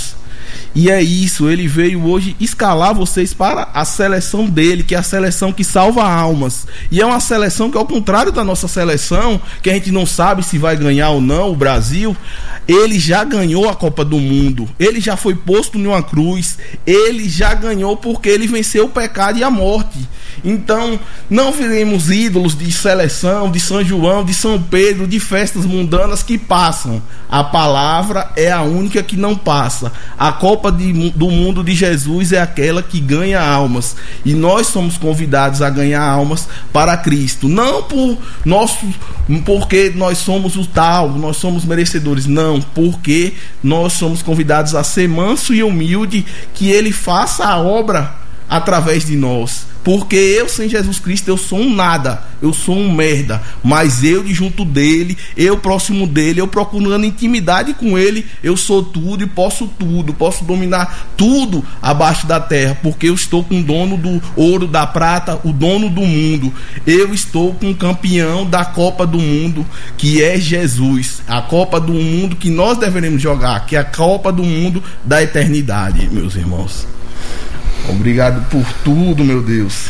E é isso, ele veio hoje escalar vocês para a seleção dele, que é a seleção que salva almas. E é uma seleção que, ao contrário da nossa seleção, que a gente não sabe se vai ganhar ou não, o Brasil, ele já ganhou a Copa do Mundo, ele já foi posto em uma cruz, ele já ganhou porque ele venceu o pecado e a morte. Então, não viremos ídolos de seleção, de São João, de São Pedro, de festas mundanas que passam. A palavra é a única que não passa. A Copa de, do Mundo de Jesus é aquela que ganha almas. E nós somos convidados a ganhar almas para Cristo. Não por nosso, porque nós somos o tal, nós somos merecedores. Não, porque nós somos convidados a ser manso e humilde, que Ele faça a obra através de nós. Porque eu sem Jesus Cristo eu sou um nada, eu sou um merda. Mas eu de junto dele, eu próximo dele, eu procurando intimidade com ele, eu sou tudo e posso tudo, posso dominar tudo abaixo da terra. Porque eu estou com o dono do ouro, da prata, o dono do mundo. Eu estou com o campeão da Copa do Mundo, que é Jesus. A Copa do Mundo que nós deveremos jogar, que é a Copa do Mundo da eternidade, meus irmãos. Obrigado por tudo, meu Deus.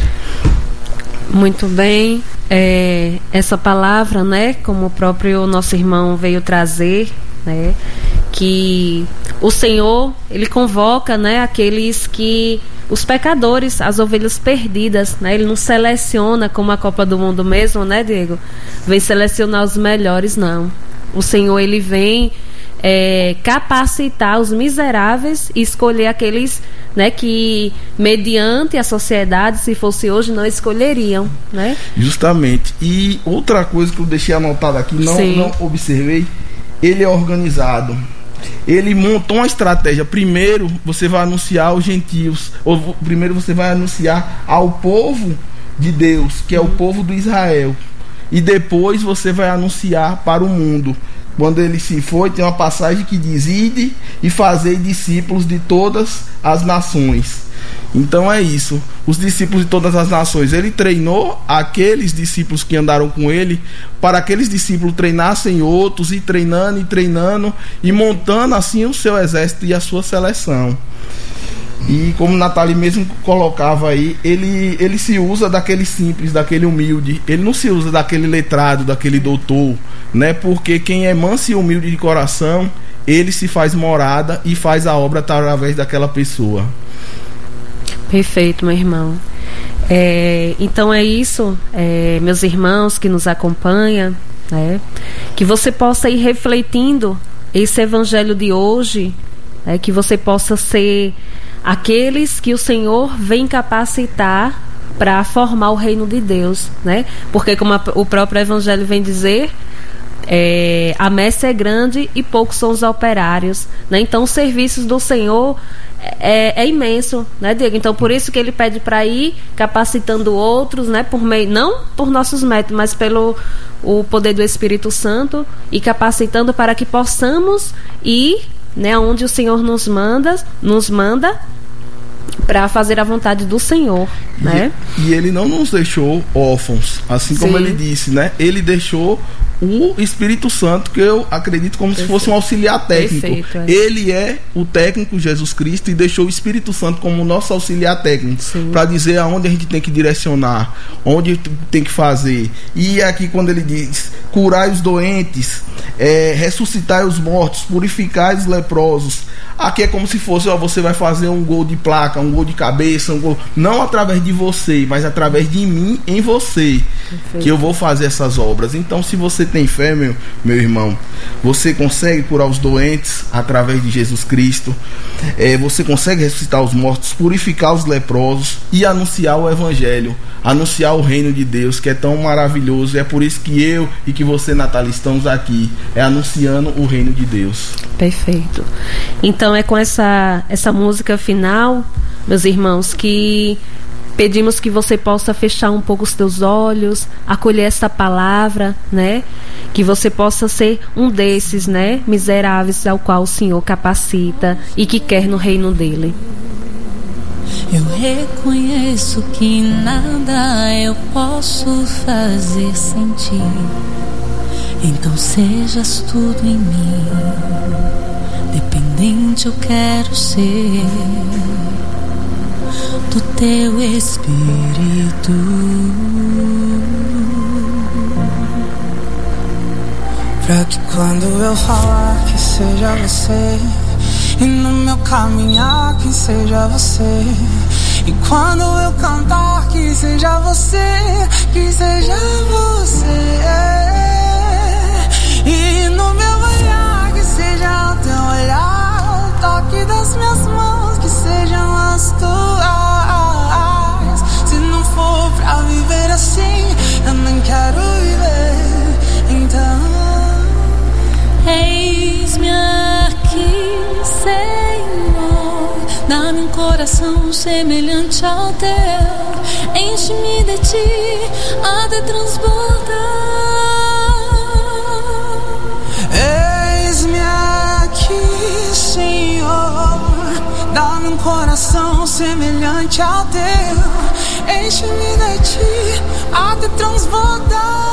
Muito bem. É, essa palavra, né, como o próprio nosso irmão veio trazer, né, que o Senhor, Ele convoca, né, aqueles que, os pecadores, as ovelhas perdidas, né, Ele não seleciona como a Copa do Mundo mesmo, né, Diego? Vem selecionar os melhores, não. O Senhor, Ele vem É, capacitar os miseráveis e escolher aqueles, né, que mediante a sociedade, se fosse hoje, não escolheriam, né? Justamente. E outra coisa que eu deixei anotado aqui, não, não observei, ele é organizado. Ele montou uma estratégia. Primeiro você vai anunciar aos gentios, ou primeiro você vai anunciar ao povo de Deus, que é o povo do Israel, e depois você vai anunciar para o mundo. Quando ele se foi, tem uma passagem que diz: ide e fazei discípulos de todas as nações. Então é isso, os discípulos de todas as nações. Ele treinou aqueles discípulos que andaram com ele, para aqueles discípulos treinassem outros, e treinando e treinando, e montando assim o seu exército e a sua seleção. E como Natália mesmo colocava aí, ele, ele se usa daquele simples, daquele humilde. Ele não se usa daquele letrado, daquele doutor, né? Porque quem é manso e humilde de coração, ele se faz morada e faz a obra através daquela pessoa. Perfeito, meu irmão. É, então é isso, é, meus irmãos que nos acompanham, né? Que você possa ir refletindo esse evangelho de hoje, né? Que você possa ser aqueles que o Senhor vem capacitar para formar o reino de Deus, né? Porque como a, o próprio evangelho vem dizer, é, a messe é grande e poucos são os operários, né? Então os serviços do Senhor é, é imenso, né, Diego? Então por isso que ele pede para ir capacitando outros, né? Por meio, não por nossos métodos, mas pelo o poder do Espírito Santo, e capacitando para que possamos ir, né, onde o Senhor nos manda, nos manda para fazer a vontade do Senhor, e, né? E ele não nos deixou órfãos, assim como Sim. ele disse, né? Ele deixou o Espírito Santo, que eu acredito como Perfeito. se fosse um auxiliar técnico. Perfeito, é. Ele é o técnico Jesus Cristo, e deixou o Espírito Santo como nosso auxiliar técnico, para dizer aonde a gente tem que direcionar, onde tem que fazer. E aqui quando ele diz: curai os doentes, é, ressuscitai os mortos, purificai os leprosos. Aqui é como se fosse, ó, você vai fazer um gol de placa, um gol de cabeça, um gol, não através de você, mas através de mim em você, Perfeito. que eu vou fazer essas obras. Então, se você tem fé, meu, meu irmão, você consegue curar os doentes através de Jesus Cristo, é, você consegue ressuscitar os mortos, purificar os leprosos e anunciar o evangelho, anunciar o reino de Deus, que é tão maravilhoso. É por isso que eu e que você, Natália, estamos aqui, é anunciando o reino de Deus. Perfeito. Então é com essa, essa música final, meus irmãos, que pedimos que você possa fechar um pouco os teus olhos, acolher essa palavra, né? Que você possa ser um desses, né, miseráveis ao qual o Senhor capacita e que quer no reino dele. Eu reconheço que nada eu posso fazer sem ti. Então sejas tudo em mim, dependendo Somente eu quero ser do teu Espírito, pra que quando eu falar que seja você, e no meu caminhar que seja você, e quando eu cantar que seja você, que seja você, e no meu olhar que seja o teu olhar, o toque das minhas mãos que sejam as tuas. Se não for pra viver assim, eu nem quero viver, então eis-me aqui, Senhor, dá-me um coração semelhante ao teu, enche-me de ti até transbordar. Eis-me aqui, Senhor, dá-me um coração semelhante ao teu, enche-me de ti até transbordar.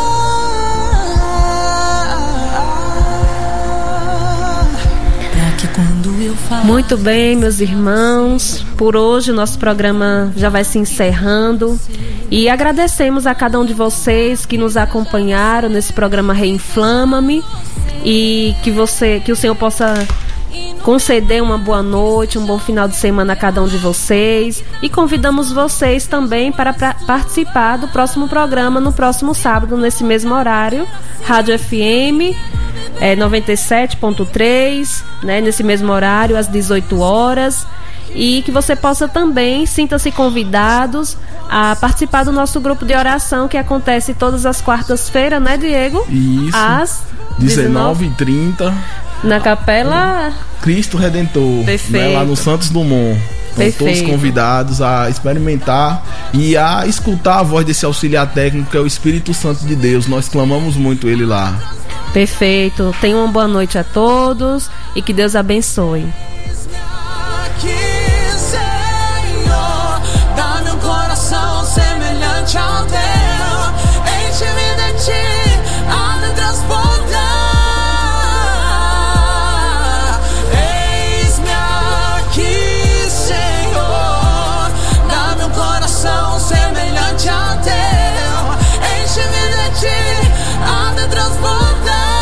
Muito bem, meus irmãos, por hoje o nosso programa já vai se encerrando e agradecemos a cada um de vocês que nos acompanharam nesse programa Reinflama-me, e que você, que o Senhor possa conceder uma boa noite, um bom final de semana a cada um de vocês, e convidamos vocês também para pra participar do próximo programa no próximo sábado, nesse mesmo horário, Rádio F M É, noventa e sete ponto três, né, nesse mesmo horário, às dezoito horas, e que você possa também, sinta-se convidados a participar do nosso grupo de oração, que acontece todas as quartas-feiras, né, Diego? Isso, às dezenove e trinta, na Capela Cristo Redentor, né, lá no Santos Dumont. Estão todos convidados a experimentar e a escutar a voz desse auxiliar técnico, que é o Espírito Santo de Deus. Nós clamamos muito ele lá. Perfeito. Tenham uma boa noite a todos e que Deus abençoe. Dá-me um coração semelhante ao teu, enche-me de ti até transbordar. Eis-me aqui, Senhor, dá-me um coração semelhante ao teu, enche-me de ti até transbordar.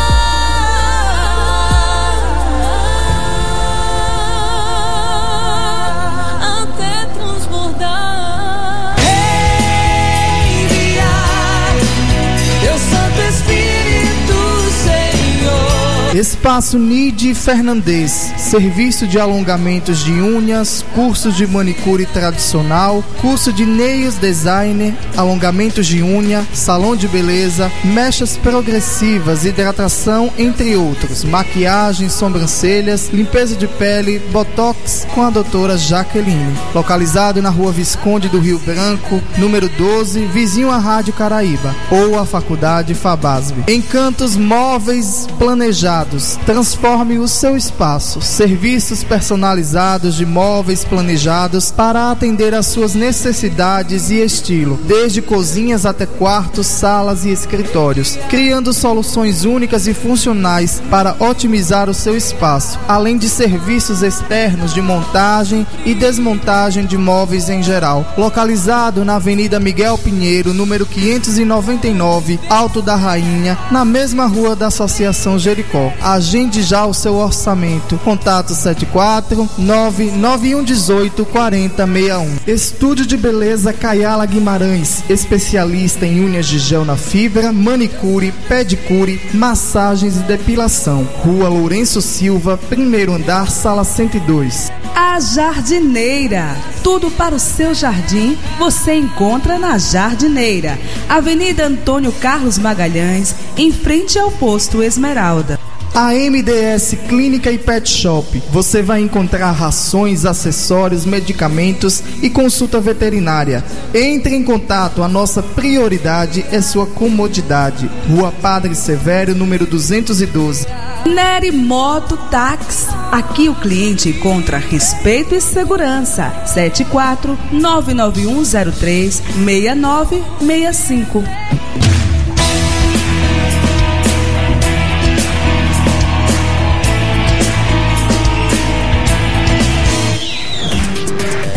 Espaço Nide Fernandes, serviço de alongamentos de unhas, cursos de manicure tradicional, curso de nails designer, alongamentos de unha, salão de beleza, mechas progressivas, hidratação, entre outros, maquiagem, sobrancelhas, limpeza de pele, botox com a doutora Jaqueline. Localizado na Rua Visconde do Rio Branco, número doze, vizinho à Rádio Caraíba, ou à Faculdade Fabasb. Encantos móveis planejados. Transforme o seu espaço. Serviços personalizados de móveis planejados para atender às suas necessidades e estilo, desde cozinhas até quartos, salas e escritórios, criando soluções únicas e funcionais para otimizar o seu espaço, além de serviços externos de montagem e desmontagem de móveis em geral. Localizado na Avenida Miguel Pinheiro, número quinhentos e noventa e nove, Alto da Rainha, na mesma rua da Associação Jericó. Agende já o seu orçamento. Contato sete quatro nove nove um um oito quatro zero seis um. Estúdio de Beleza Caiala Guimarães, especialista em unhas de gel na fibra, manicure, pedicure, massagens e depilação. Rua Lourenço Silva, primeiro andar, sala cento e dois. A Jardineira. Tudo para o seu jardim você encontra na Jardineira. Avenida Antônio Carlos Magalhães, em frente ao posto Esmeralda. A M D S Clínica e Pet Shop. Você vai encontrar rações, acessórios, medicamentos e consulta veterinária. Entre em contato, a nossa prioridade é sua comodidade. Rua Padre Severo, número duzentos e doze. Nery Moto Táxi. Aqui o cliente encontra respeito e segurança. sete quatro nove nove um zero três seis nove seis cinco.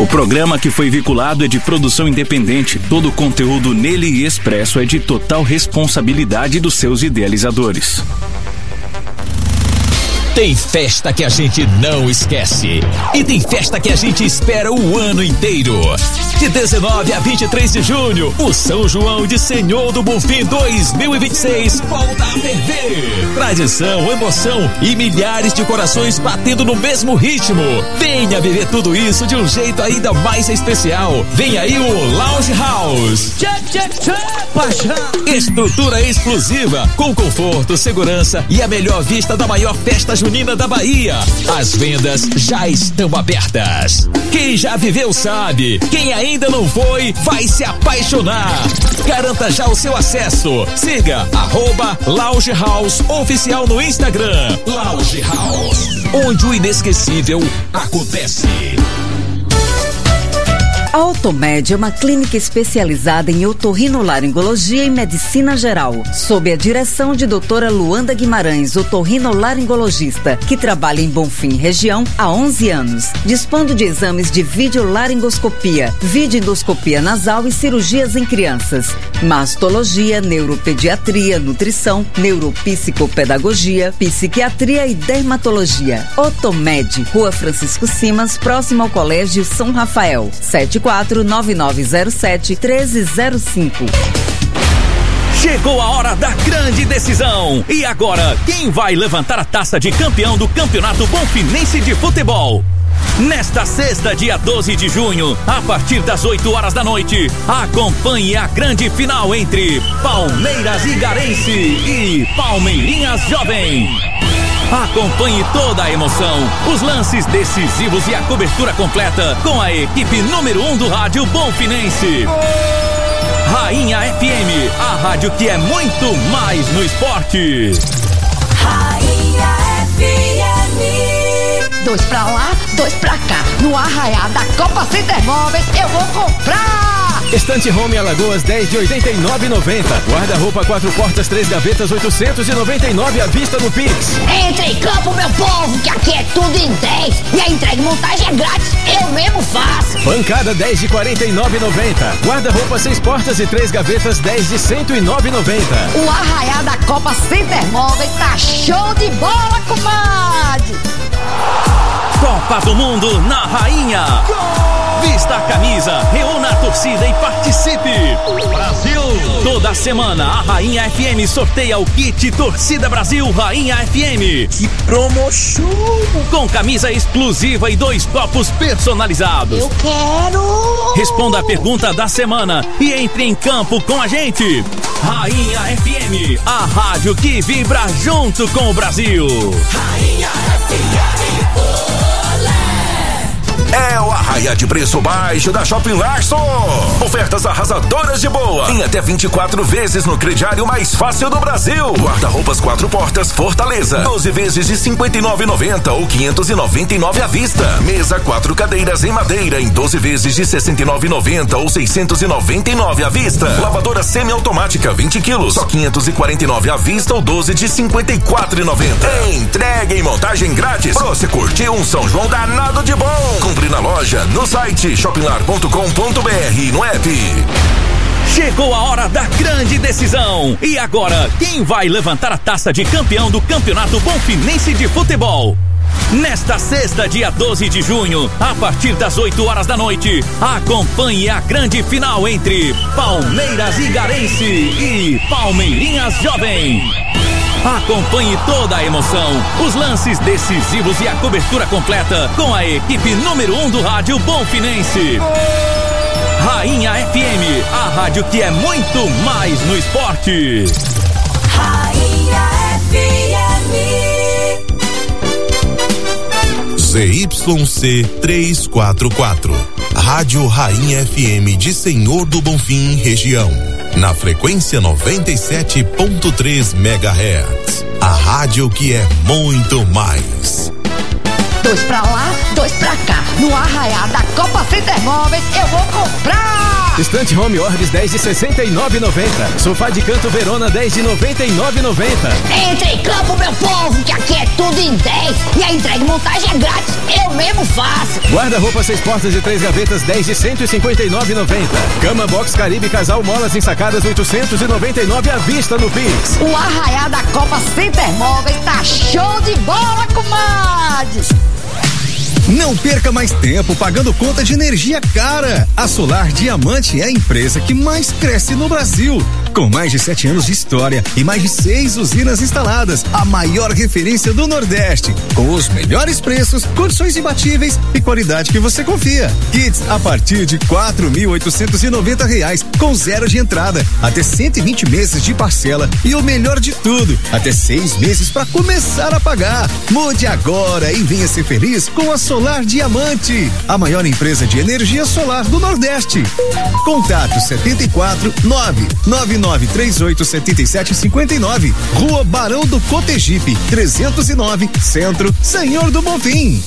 O programa que foi vinculado é de produção independente. Todo o conteúdo nele e expresso é de total responsabilidade dos seus idealizadores. Tem festa que a gente não esquece. E tem festa que a gente espera o ano inteiro. De dezenove a vinte e três de junho, o São João de Senhor do Bonfim dois mil e vinte e seis volta a ferver. Tradição, emoção e milhares de corações batendo no mesmo ritmo. Venha viver tudo isso de um jeito ainda mais especial. Vem aí o Lounge House. Estrutura exclusiva, com conforto, segurança e a melhor vista da maior festa junina da Bahia. As vendas já estão abertas. Quem já viveu sabe. Quem ainda não foi, vai se apaixonar. Garanta já o seu acesso. Siga arroba Lounge House Oficial no Instagram. Lounge House, onde o inesquecível acontece. A Otomed é uma clínica especializada em otorrinolaringologia e medicina geral, sob a direção de doutora Luanda Guimarães, otorrinolaringologista, que trabalha em Bonfim, região, há onze anos, dispondo de exames de videolaringoscopia, videoendoscopia nasal e cirurgias em crianças, mastologia, neuropediatria, nutrição, neuropsicopedagogia, psiquiatria e dermatologia. Otomed, Rua Francisco Simas, próximo ao Colégio São Rafael, sete quatro nove nove zero sete um três zero cinco. Chegou a hora da grande decisão. E agora, quem vai levantar a taça de campeão do Campeonato Bonfinense de Futebol? Nesta sexta, dia doze de junho, a partir das oito horas da noite, acompanhe a grande final entre Palmeiras Igarense e Palmeirinhas Jovem. Acompanhe toda a emoção, os lances decisivos e a cobertura completa com a equipe número um do rádio Bonfinense. Rainha F M, a rádio que é muito mais no esporte. Rainha F M. Dois pra lá, dois pra cá. No arraiá da Copa Center Móveis, eu vou comprar! Estante Home Alagoas dez de oitenta e nove reais e noventa centavos. Guarda-roupa quatro portas, três gavetas, oitocentos e noventa e nove reais à vista no Pix. Entre em campo, meu povo, que aqui é tudo em dez. E a entrega e montagem é grátis, eu mesmo faço. Bancada dez de quarenta e nove reais e noventa centavos. Guarda-roupa seis portas e três gavetas, dez de cento e nove reais e noventa centavos. O arraiá da Copa Center Móveis tá show de bola, comadre! Copa do Mundo na Rainha. Vista a camisa, reúna a torcida e participe. Brasil! Toda semana a Rainha F M sorteia o kit Torcida Brasil Rainha F M. Que promoção! Com camisa exclusiva e dois copos personalizados. Eu quero! Responda a pergunta da semana e entre em campo com a gente. Rainha F M, a rádio que vibra junto com o Brasil. Rainha F M. É o arraia de preço baixo da Shopping Larson. Ofertas arrasadoras de boa. Em até vinte e quatro vezes no crediário mais fácil do Brasil. Guarda-roupas quatro portas Fortaleza. doze vezes de cinquenta e nove reais e noventa centavos ou quinhentos e noventa e nove reais à vista. Mesa quatro cadeiras em madeira em doze vezes de sessenta e nove reais e noventa centavos ou seiscentos e noventa e nove reais à vista. Lavadora semiautomática vinte quilos, só quinhentos e quarenta e nove reais à vista ou doze de cinquenta e quatro reais e noventa centavos. Entrega e montagem grátis. Pra você curtir um São João danado de bom. Compre na loja, no site shopinlar ponto com ponto br e no app. Chegou a hora da grande decisão. E agora, quem vai levantar a taça de campeão do Campeonato Bonfinense de Futebol? Nesta sexta, dia doze de junho, a partir das oito horas da noite, acompanhe a grande final entre Palmeiras Igarense e Palmeirinhas Jovem. Acompanhe toda a emoção, os lances decisivos e a cobertura completa com a equipe número um do rádio Bonfinense. Rainha F M, a rádio que é muito mais no esporte. Rainha F M. Z Y C trezentos e quarenta e quatro, Rádio Rainha F M de Senhor do Bonfim, região. Na frequência noventa e sete ponto três megahertz. A rádio que é muito mais. Dois pra lá, dois pra cá. No arraiá da Copa Center Móveis, eu vou comprar! Estante Home Orbis dez de sessenta e nove reais e noventa centavos. Sofá de canto Verona dez de noventa e nove reais e noventa centavos. Entre em campo, meu povo, que aqui é tudo em dez e a entrega e montagem é grátis, eu mesmo faço. Guarda-roupa seis portas e três gavetas dez de cento e cinquenta e nove reais e noventa centavos. Cama Box Caribe Casal Molas ensacadas oitocentos e noventa e nove reais à vista no Pix. O arraiá da Copa Center Móveis tá show de bola, comadre! Não perca mais tempo pagando conta de energia cara. A Solar Diamante é a empresa que mais cresce no Brasil. Com mais de sete anos de história e mais de seis usinas instaladas, a maior referência do Nordeste, com os melhores preços, condições imbatíveis e qualidade que você confia. Kits a partir de quatro mil oitocentos e noventa reais, com zero de entrada, até cento e vinte meses de parcela e o melhor de tudo, até seis meses para começar a pagar. Mude agora e venha ser feliz com a Solar Diamante, a maior empresa de energia solar do Nordeste. Contato setenta e quatro, nove nove nove três oito sete sete cinco nove, Rua Barão do Cotegipe, trezentos e nove, Centro, Senhor do Bonfim.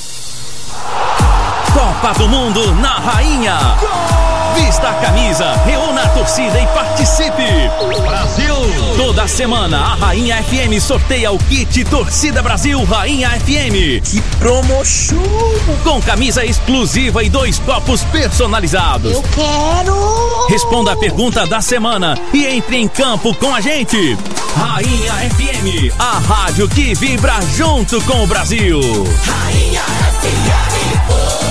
Copa do Mundo na Rainha. Vista a camisa, reúna a torcida e participe. Brasil! Toda semana a Rainha F M sorteia o kit Torcida Brasil Rainha F M. Que promoção! Com camisa exclusiva e dois copos personalizados. Eu quero! Responda a pergunta da semana e entre em campo com a gente. Rainha F M, a rádio que vibra junto com o Brasil. Rainha F M.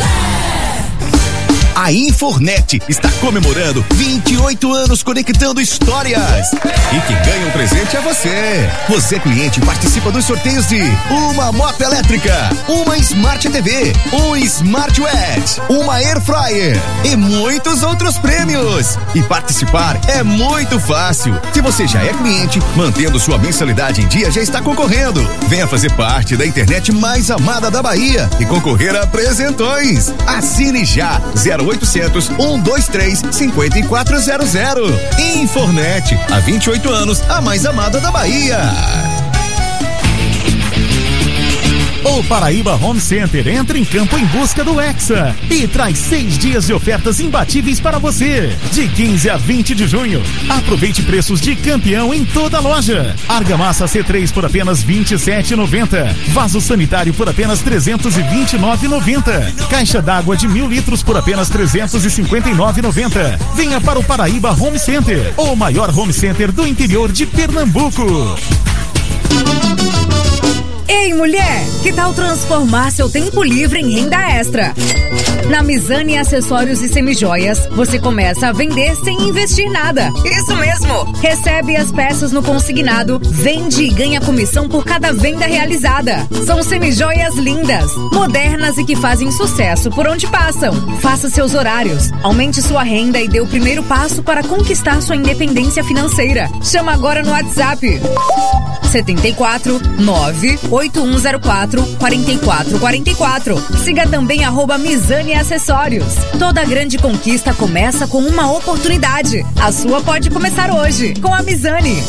A Infornet está comemorando vinte e oito anos conectando histórias. E quem ganha um presente é você. Você, cliente, participa dos sorteios de uma moto elétrica, uma Smart T V, um Smart Watch, uma Air Fryer e muitos outros prêmios. E participar é muito fácil. Se você já é cliente, mantendo sua mensalidade em dia, já está concorrendo. Venha fazer parte da internet mais amada da Bahia e concorrer a presentões. Assine já zero oitocentos, um dois três, cinco quatro zero zero. Infornet, há vinte e oito anos, a mais amada da Bahia. O Paraíba Home Center entra em campo em busca do Hexa e traz seis dias de ofertas imbatíveis para você. De quinze a vinte de junho, aproveite preços de campeão em toda a loja. Argamassa C três por apenas vinte e sete reais e noventa centavos. Vaso sanitário por apenas trezentos e vinte e nove reais e noventa centavos. Caixa d'água de mil litros por apenas trezentos e cinquenta e nove reais e noventa centavos. Venha para o Paraíba Home Center, o maior home center do interior de Pernambuco. Ei, mulher, que tal transformar seu tempo livre em renda extra? Na Mizane Acessórios e Semijoias, você começa a vender sem investir nada. Isso mesmo! Recebe as peças no consignado, vende e ganha comissão por cada venda realizada. São semijoias lindas, modernas e que fazem sucesso por onde passam. Faça seus horários, aumente sua renda e dê o primeiro passo para conquistar sua independência financeira. Chama agora no WhatsApp setenta e quatro, nove oito um zero quatro, quatro quatro quatro quatro. Siga também arroba Mizane Acessórios. Toda grande conquista começa com uma oportunidade. A sua pode começar hoje com a Mizane.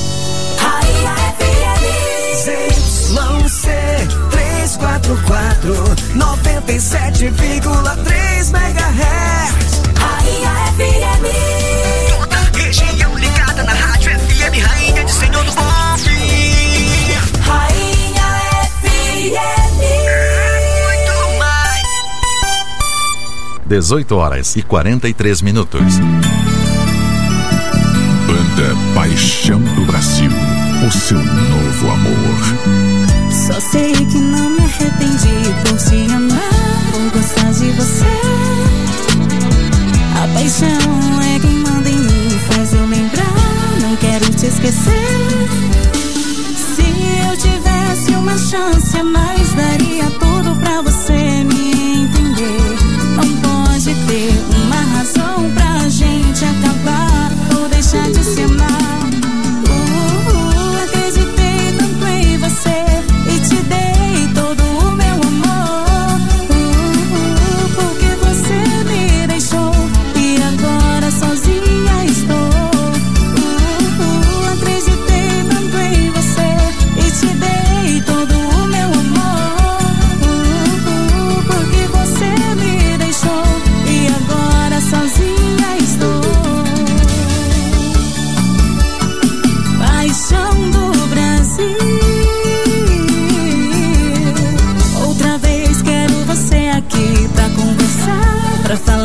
Z Y C trezentos e quarenta e quatro, noventa e sete vírgula três megahertz. Rainha F M. Toda a região ligada na rádio F M, Rainha de Senhor do Bonfim. Rainha F M. Muito mais. dezoito horas e quarenta e três minutos. Banda Paixão do Brasil, o seu novo amor. Só sei que não me arrependi por te amar, por gostar de você. A paixão é quem manda em mim, faz eu lembrar, não quero te esquecer. Se eu tivesse uma chance a mais, daria tudo pra você me entender. Não pode ter uma razão pra gente acabar ou deixar de se amar. Uh, uh, acreditei tanto em você e te dei todo o meu amor. Uh, uh, porque você me deixou e agora sozinha estou. Uh, uh, acreditei tanto em você e te dei todo o meu amor. Uh, uh, pra falar.